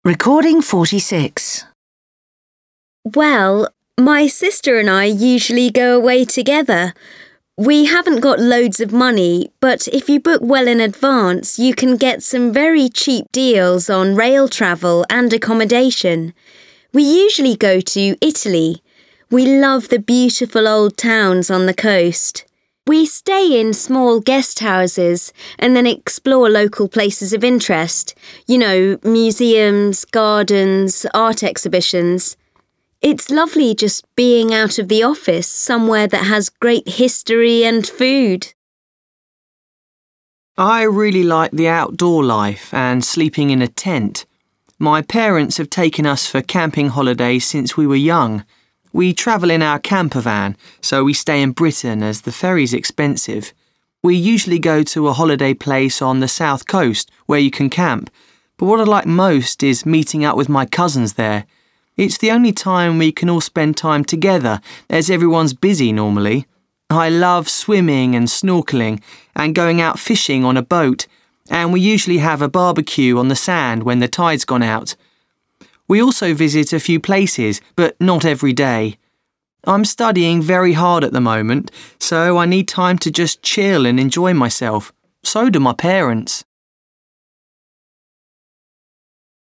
Recording 46. Well, my sister and I usually go away together. We haven't got loads of money, but if you book well in advance, you can get some very cheap deals on rail travel and accommodation. We usually go to Italy. We love the beautiful old towns on the coast. We stay in small guest houses and then explore local places of interest. Museums, gardens, art exhibitions. It's lovely just being out of the office somewhere that has great history and food. I really like the outdoor life and sleeping in a tent. My parents have taken us for camping holidays since we were young. We travel in our camper van, so we stay in Britain as the ferry's expensive. We usually go to a holiday place on the south coast where you can camp, but what I like most is meeting up with my cousins there. It's the only time we can all spend time together, as everyone's busy normally. I love swimming and snorkeling and going out fishing on a boat, and we usually have a barbecue on the sand when the tide's gone out. We also visit a few places, but not every day. I'm studying very hard at the moment, so I need time to just chill and enjoy myself. So do my parents.